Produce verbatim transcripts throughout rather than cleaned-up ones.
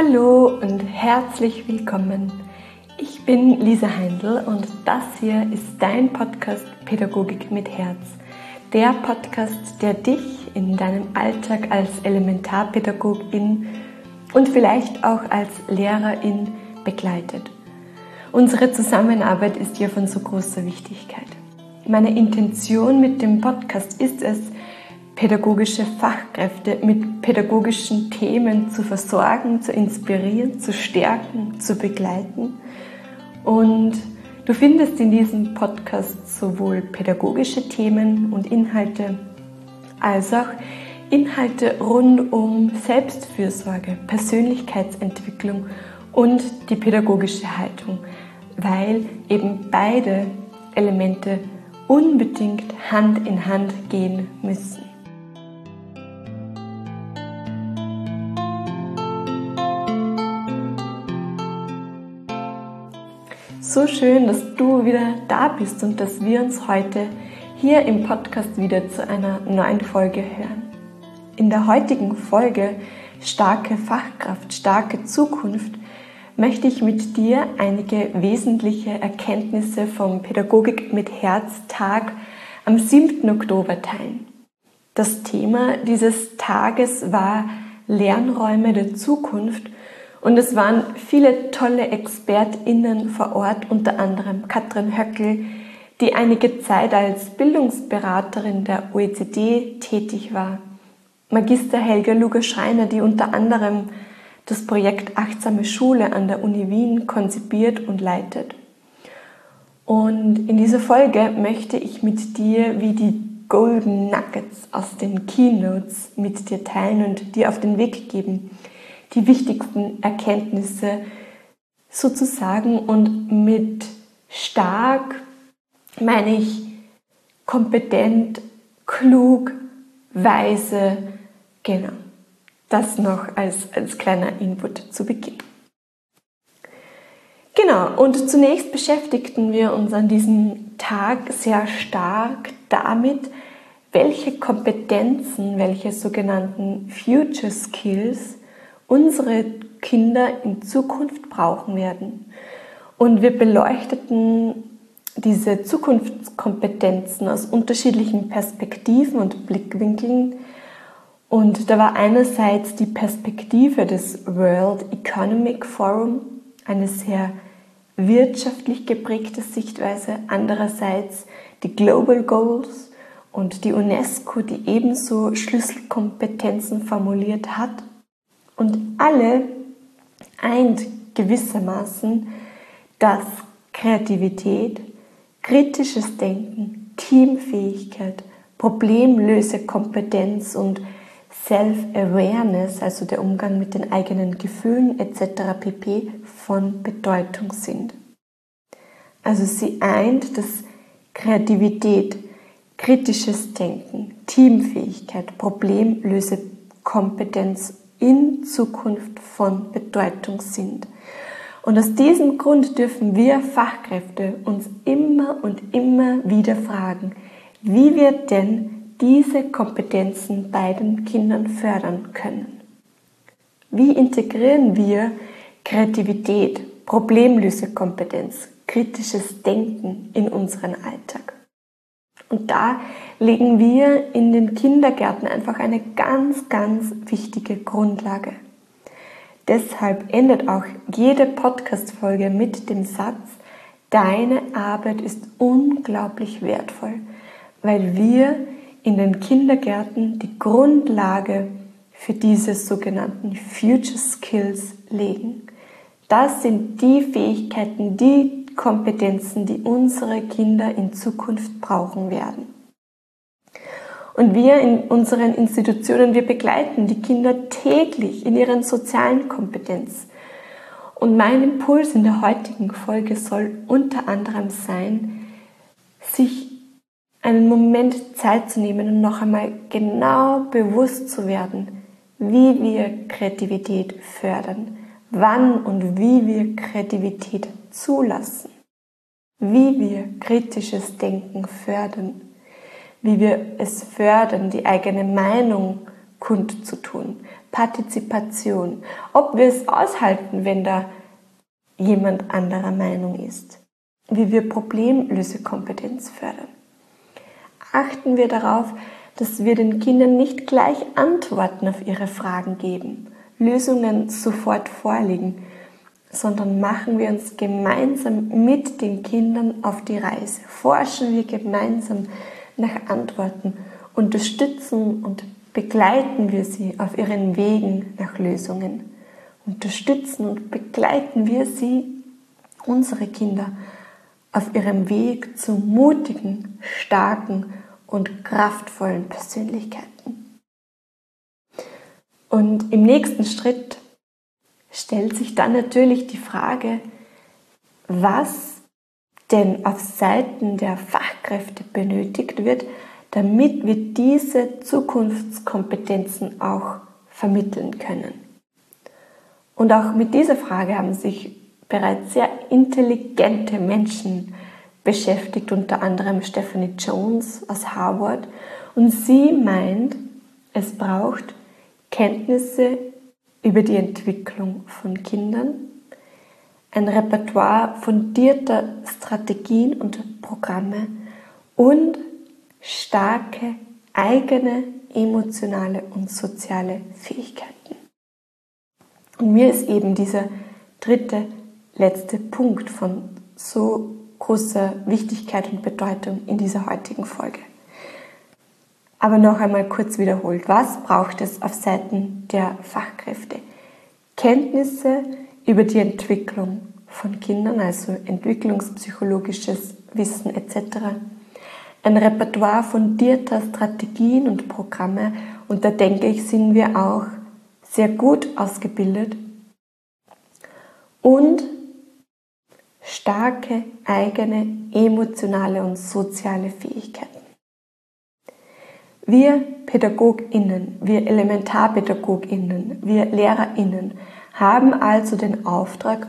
Hallo und herzlich willkommen. Ich bin Lisa Heindl und das hier ist dein Podcast Pädagogik mit Herz. Der Podcast, der dich in deinem Alltag als Elementarpädagogin und vielleicht auch als Lehrerin begleitet. Unsere Zusammenarbeit ist hier von so großer Wichtigkeit. Meine Intention mit dem Podcast ist es, pädagogische Fachkräfte mit pädagogischen Themen zu versorgen, zu inspirieren, zu stärken, zu begleiten. Und du findest in diesem Podcast sowohl pädagogische Themen und Inhalte als auch Inhalte rund um Selbstfürsorge, Persönlichkeitsentwicklung und die pädagogische Haltung, weil eben beide Elemente unbedingt Hand in Hand gehen müssen. So schön, dass du wieder da bist und dass wir uns heute hier im Podcast wieder zu einer neuen Folge hören. In der heutigen Folge Starke Fachkraft, starke Zukunft möchte ich mit dir einige wesentliche Erkenntnisse vom Pädagogik mit Herz Tag am siebten Oktober teilen. Das Thema dieses Tages war Lernräume der Zukunft. Und es waren viele tolle ExpertInnen vor Ort, unter anderem Katrin Höckel, die einige Zeit als Bildungsberaterin der O E C D tätig war, Magister Helga Luger-Schreiner, die unter anderem das Projekt Achtsame Schule an der Uni Wien konzipiert und leitet. Und in dieser Folge möchte ich mit dir wie die Golden Nuggets aus den Keynotes mit dir teilen und dir auf den Weg geben, die wichtigsten Erkenntnisse sozusagen, und mit stark meine ich kompetent, klug, weise, genau, das noch als, als kleiner Input zu Beginn. Genau, und zunächst beschäftigten wir uns an diesem Tag sehr stark damit, welche Kompetenzen, welche sogenannten Future Skills unsere Kinder in Zukunft brauchen werden. Und wir beleuchteten diese Zukunftskompetenzen aus unterschiedlichen Perspektiven und Blickwinkeln. Und da war einerseits die Perspektive des World Economic Forum, eine sehr wirtschaftlich geprägte Sichtweise, andererseits die Global Goals und die UNESCO, die ebenso Schlüsselkompetenzen formuliert hat. Und alle eint gewissermaßen, dass Kreativität, kritisches Denken, Teamfähigkeit, Problemlösekompetenz und Self-Awareness, also der Umgang mit den eigenen Gefühlen et cetera pp. Von Bedeutung sind. Also sie eint, dass Kreativität, kritisches Denken, Teamfähigkeit, Problemlösekompetenz in Zukunft von Bedeutung sind. Und aus diesem Grund dürfen wir Fachkräfte uns immer und immer wieder fragen, wie wir denn diese Kompetenzen bei den Kindern fördern können. Wie integrieren wir Kreativität, Problemlösekompetenz, kritisches Denken in unseren Alltag? Und da legen wir in den Kindergärten einfach eine ganz, ganz wichtige Grundlage. Deshalb endet auch jede Podcast-Folge mit dem Satz: Deine Arbeit ist unglaublich wertvoll, weil wir in den Kindergärten die Grundlage für diese sogenannten Future Skills legen. Das sind die Fähigkeiten, die Kompetenzen, die unsere Kinder in Zukunft brauchen werden. Und wir in unseren Institutionen, wir begleiten die Kinder täglich in ihren sozialen Kompetenzen. Und mein Impuls in der heutigen Folge soll unter anderem sein, sich einen Moment Zeit zu nehmen und noch einmal genau bewusst zu werden, wie wir Kreativität fördern, wann und wie wir Kreativität zulassen, wie wir kritisches Denken fördern, wie wir es fördern, die eigene Meinung kundzutun, Partizipation, ob wir es aushalten, wenn da jemand anderer Meinung ist, wie wir Problemlösekompetenz fördern. Achten wir darauf, dass wir den Kindern nicht gleich Antworten auf ihre Fragen geben, Lösungen sofort vorliegen, sondern machen wir uns gemeinsam mit den Kindern auf die Reise, forschen wir gemeinsam nach Antworten, unterstützen und begleiten wir sie auf ihren Wegen nach Lösungen. Unterstützen und begleiten wir sie, unsere Kinder, auf ihrem Weg zu mutigen, starken und kraftvollen Persönlichkeiten. Und im nächsten Schritt stellt sich dann natürlich die Frage, was denn auf Seiten der Fachkräfte benötigt wird, damit wir diese Zukunftskompetenzen auch vermitteln können. Und auch mit dieser Frage haben sich bereits sehr intelligente Menschen beschäftigt, unter anderem Stephanie Jones aus Harvard. Und sie meint, es braucht Kenntnisse über die Entwicklung von Kindern, ein Repertoire fundierter Strategien und Programme und starke eigene emotionale und soziale Fähigkeiten. Und mir ist eben dieser dritte, letzte Punkt von so großer Wichtigkeit und Bedeutung in dieser heutigen Folge. Aber noch einmal kurz wiederholt, was braucht es auf Seiten der Fachkräfte? Kenntnisse über die Entwicklung von Kindern, also entwicklungspsychologisches Wissen et cetera. Ein Repertoire fundierter Strategien und Programme, und da denke ich, sind wir auch sehr gut ausgebildet, und starke eigene emotionale und soziale Fähigkeiten. Wir PädagogInnen, wir ElementarpädagogInnen, wir LehrerInnen haben also den Auftrag,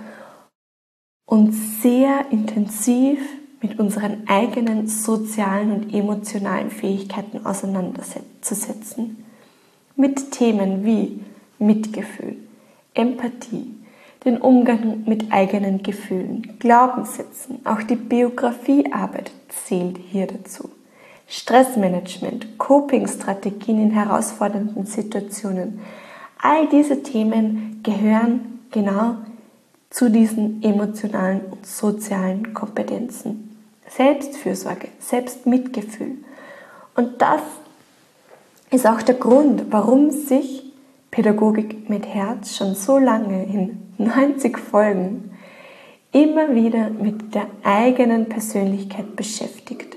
uns sehr intensiv mit unseren eigenen sozialen und emotionalen Fähigkeiten auseinanderzusetzen. Mit Themen wie Mitgefühl, Empathie, den Umgang mit eigenen Gefühlen, Glaubenssätzen, auch die Biografiearbeit zählt hier dazu. Stressmanagement, Coping-Strategien in herausfordernden Situationen. All diese Themen gehören genau zu diesen emotionalen und sozialen Kompetenzen. Selbstfürsorge, Selbstmitgefühl. Und das ist auch der Grund, warum sich Pädagogik mit Herz schon so lange in neunzig Folgen immer wieder mit der eigenen Persönlichkeit beschäftigt.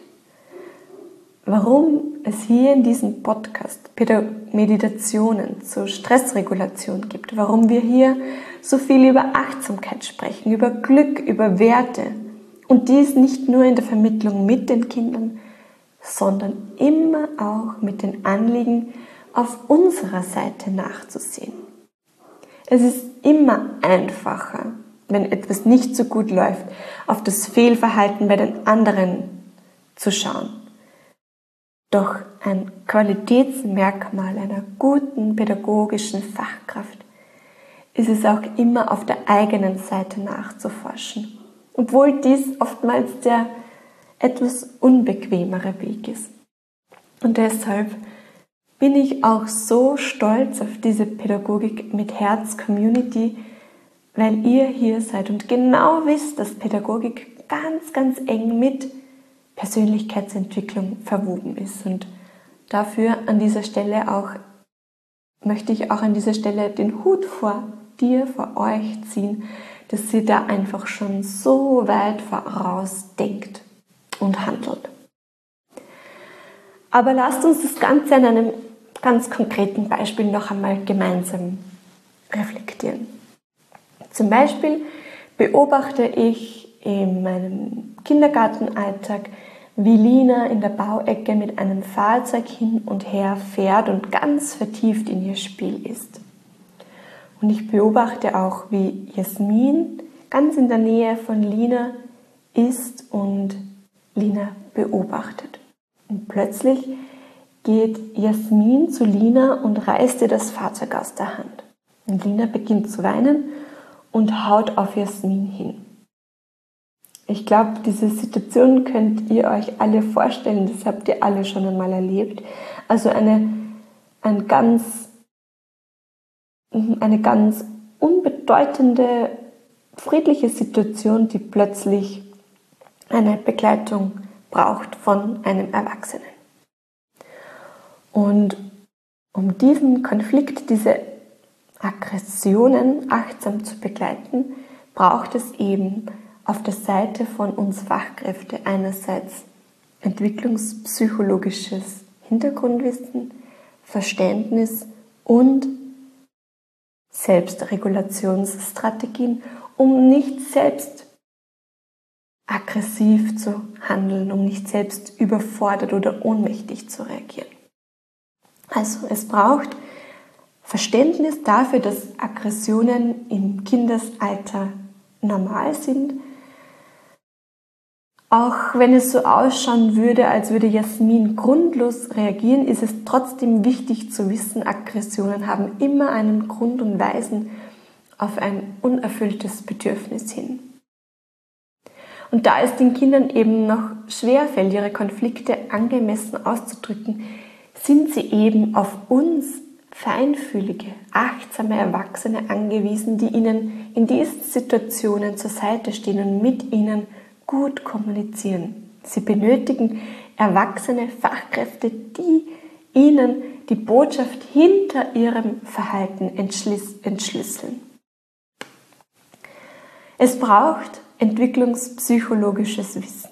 Warum es hier in diesem Podcast Meditationen zur Stressregulation gibt, warum wir hier so viel über Achtsamkeit sprechen, über Glück, über Werte, und dies nicht nur in der Vermittlung mit den Kindern, sondern immer auch mit den Anliegen auf unserer Seite nachzusehen. Es ist immer einfacher, wenn etwas nicht so gut läuft, auf das Fehlverhalten bei den anderen zu schauen. Doch ein Qualitätsmerkmal einer guten pädagogischen Fachkraft ist es auch immer, auf der eigenen Seite nachzuforschen, obwohl dies oftmals der etwas unbequemere Weg ist. Und deshalb bin ich auch so stolz auf diese Pädagogik mit Herz-Community, weil ihr hier seid und genau wisst, dass Pädagogik ganz, ganz eng mit Persönlichkeitsentwicklung verwoben ist. Und dafür an dieser Stelle auch, möchte ich auch an dieser Stelle den Hut vor dir, vor euch ziehen, dass ihr da einfach schon so weit voraus denkt und handelt. Aber lasst uns das Ganze an einem ganz konkreten Beispiel noch einmal gemeinsam reflektieren. Zum Beispiel beobachte ich in meinem Kindergartenalltag, wie Lina in der Bauecke mit einem Fahrzeug hin und her fährt und ganz vertieft in ihr Spiel ist. Und ich beobachte auch, wie Jasmin ganz in der Nähe von Lina ist und Lina beobachtet. Und plötzlich geht Jasmin zu Lina und reißt ihr das Fahrzeug aus der Hand. Und Lina beginnt zu weinen und haut auf Jasmin hin. Ich glaube, diese Situation könnt ihr euch alle vorstellen, das habt ihr alle schon einmal erlebt. Also eine, ein ganz, eine ganz unbedeutende, friedliche Situation, die plötzlich eine Begleitung braucht von einem Erwachsenen. Und um diesen Konflikt, diese Aggressionen achtsam zu begleiten, braucht es eben auf der Seite von uns Fachkräfte einerseits entwicklungspsychologisches Hintergrundwissen, Verständnis und Selbstregulationsstrategien, um nicht selbst aggressiv zu handeln, um nicht selbst überfordert oder ohnmächtig zu reagieren. Also es braucht Verständnis dafür, dass Aggressionen im Kindesalter normal sind. Auch wenn es so ausschauen würde, als würde Jasmin grundlos reagieren, ist es trotzdem wichtig zu wissen, Aggressionen haben immer einen Grund und weisen auf ein unerfülltes Bedürfnis hin. Und da es den Kindern eben noch schwerfällt, ihre Konflikte angemessen auszudrücken, sind sie eben auf uns feinfühlige, achtsame Erwachsene angewiesen, die ihnen in diesen Situationen zur Seite stehen und mit ihnen gut kommunizieren. Sie benötigen erwachsene Fachkräfte, die ihnen die Botschaft hinter ihrem Verhalten entschlüsseln. Es braucht entwicklungspsychologisches Wissen.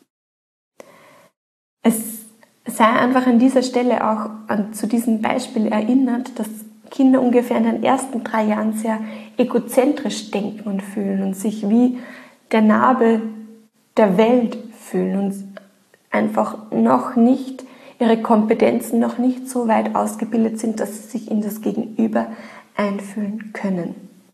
Es sei einfach an dieser Stelle auch an, zu diesem Beispiel erinnert, dass Kinder ungefähr in den ersten drei Jahren sehr egozentrisch denken und fühlen und sich wie der Nabel der Welt fühlen und einfach noch nicht, ihre Kompetenzen noch nicht so weit ausgebildet sind, dass sie sich in das Gegenüber einfühlen können.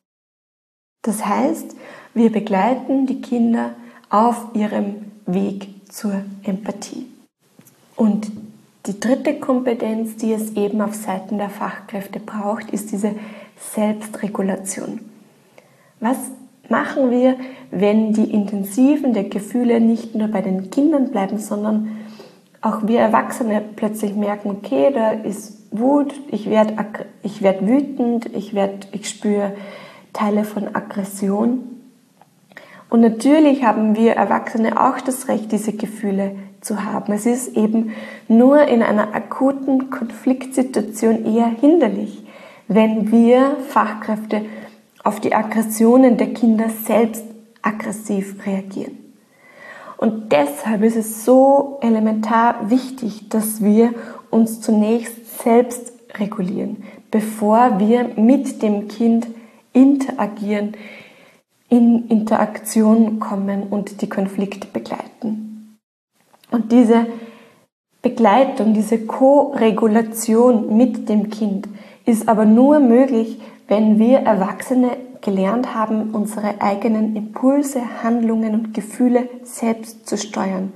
Das heißt, wir begleiten die Kinder auf ihrem Weg zur Empathie. Und die dritte Kompetenz, die es eben auf Seiten der Fachkräfte braucht, ist diese Selbstregulation. Was machen wir, wenn die Intensiven der Gefühle nicht nur bei den Kindern bleiben, sondern auch wir Erwachsene plötzlich merken, okay, da ist Wut, ich werde ich werd wütend, ich, werd, ich spüre Teile von Aggression. Und natürlich haben wir Erwachsene auch das Recht, diese Gefühle zu haben. Es ist eben nur in einer akuten Konfliktsituation eher hinderlich, wenn wir Fachkräfte auf die Aggressionen der Kinder selbst aggressiv reagieren. Und deshalb ist es so elementar wichtig, dass wir uns zunächst selbst regulieren, bevor wir mit dem Kind interagieren, in Interaktion kommen und die Konflikte begleiten. Und diese Begleitung, diese Co-Regulation mit dem Kind ist aber nur möglich, wenn wir Erwachsene gelernt haben, unsere eigenen Impulse, Handlungen und Gefühle selbst zu steuern.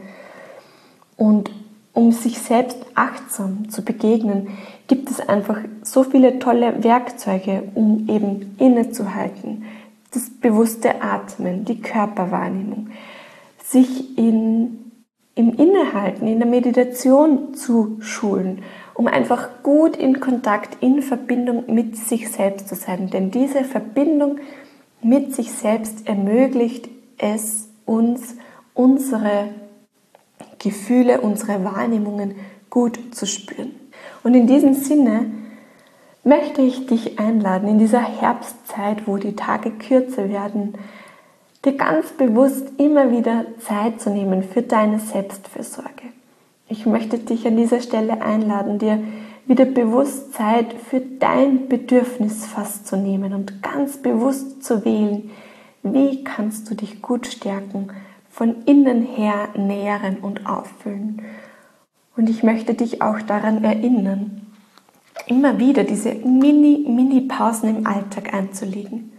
Und um sich selbst achtsam zu begegnen, gibt es einfach so viele tolle Werkzeuge, um eben innezuhalten. Das bewusste Atmen, die Körperwahrnehmung, sich in, im Innehalten, in der Meditation zu schulen, um einfach gut in Kontakt, in Verbindung mit sich selbst zu sein. Denn diese Verbindung mit sich selbst ermöglicht es uns, unsere Gefühle, unsere Wahrnehmungen gut zu spüren. Und in diesem Sinne möchte ich dich einladen, in dieser Herbstzeit, wo die Tage kürzer werden, dir ganz bewusst immer wieder Zeit zu nehmen für deine Selbstfürsorge. Ich möchte dich an dieser Stelle einladen, dir wieder bewusst Zeit für dein Bedürfnisfass zu nehmen und ganz bewusst zu wählen, wie kannst du dich gut stärken, von innen her nähren und auffüllen. Und ich möchte dich auch daran erinnern, immer wieder diese Mini-Mini-Pausen im Alltag einzulegen.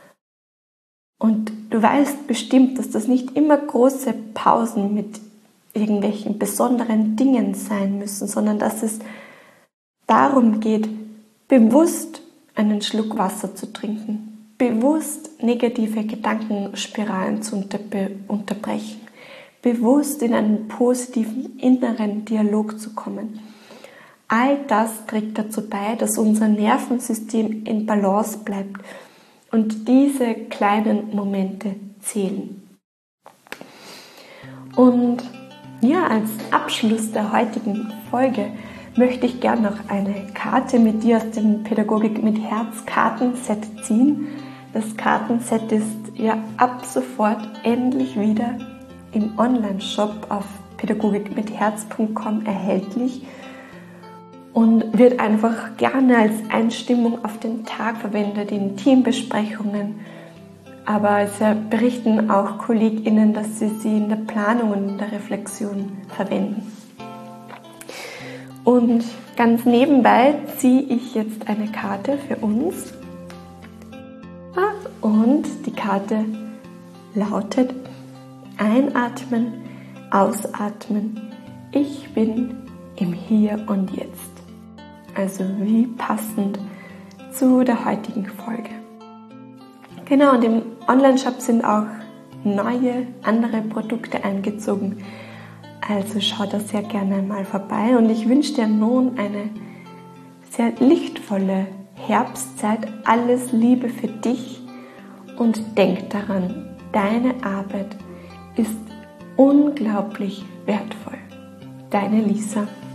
Und du weißt bestimmt, dass das nicht immer große Pausen mit irgendwelchen besonderen Dingen sein müssen, sondern dass es darum geht, bewusst einen Schluck Wasser zu trinken, bewusst negative Gedankenspiralen zu unterbe- unterbrechen, bewusst in einen positiven inneren Dialog zu kommen. All das trägt dazu bei, dass unser Nervensystem in Balance bleibt und diese kleinen Momente zählen. Und ja, als Abschluss der heutigen Folge möchte ich gerne noch eine Karte mit dir aus dem Pädagogik mit Herz Kartenset ziehen. Das Kartenset ist ja ab sofort endlich wieder im Online-Shop auf pädagogik mit herz punkt com erhältlich und wird einfach gerne als Einstimmung auf den Tag verwendet in Teambesprechungen. Aber es berichten auch KollegInnen, dass sie sie in der Planung und in der Reflexion verwenden. Und ganz nebenbei ziehe ich jetzt eine Karte für uns. Und die Karte lautet: Einatmen, ausatmen. Ich bin im Hier und Jetzt. Also wie passend zu der heutigen Folge. Genau, und im Online-Shop sind auch neue, andere Produkte eingezogen. Also schau da sehr gerne mal vorbei und ich wünsche dir nun eine sehr lichtvolle Herbstzeit. Alles Liebe für dich und denk daran, deine Arbeit ist unglaublich wertvoll. Deine Lisa.